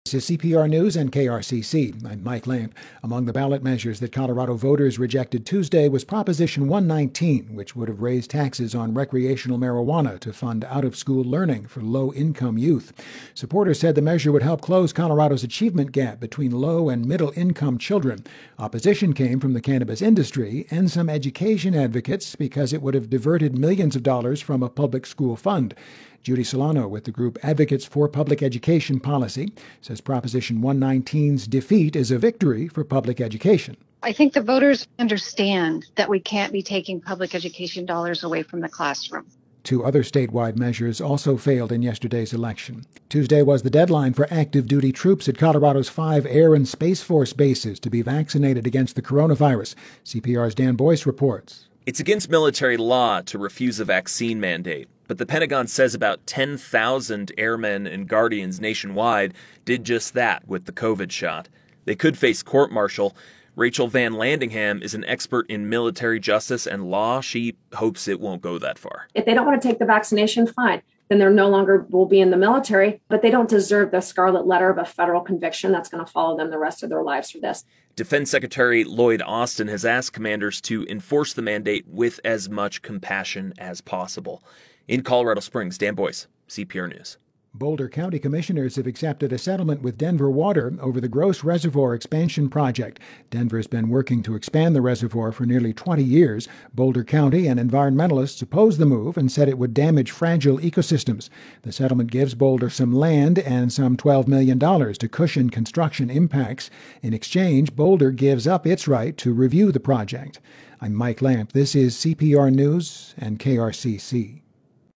This is CPR News and KRCC. I'm Mike Lamp. Among the ballot measures that Colorado voters rejected Tuesday was Proposition 119, which would have raised taxes on recreational marijuana to fund out-of-school learning for low-income youth. Supporters said the measure would help close Colorado's achievement gap between low- and middle-income children. Opposition came from the cannabis industry and some education advocates because it would have diverted millions of dollars from a public school fund. Judy Solano with the group Advocates for Public Education Policy says Proposition 119's defeat is a victory for public education. I think the voters understand that we can't be taking public education dollars away from the classroom. Two other statewide measures also failed in yesterday's election. Tuesday was the deadline for active duty troops at Colorado's 5 Air and Space Force bases to be vaccinated against the coronavirus. CPR's Dan Boyce reports. It's against military law to refuse a vaccine mandate, but the Pentagon says about 10,000 airmen and guardians nationwide did just that with the COVID shot. They could face court-martial. Rachel Van Landingham is an expert in military justice and law. She hopes it won't go that far. If they don't want to take the vaccination, fine. Then they're no longer will be in the military, but they don't deserve the scarlet letter of a federal conviction that's going to follow them the rest of their lives for this. Defense Secretary Lloyd Austin has asked commanders to enforce the mandate with as much compassion as possible. In Colorado Springs, Dan Boyce, CPR News. Boulder County commissioners have accepted a settlement with Denver Water over the Gross Reservoir expansion project. Denver's been working to expand the reservoir for nearly 20 years. Boulder County and environmentalists opposed the move and said it would damage fragile ecosystems. The settlement gives Boulder some land and some $12 million to cushion construction impacts. In exchange, Boulder gives up its right to review the project. I'm Mike Lamp. This is CPR News and KRCC.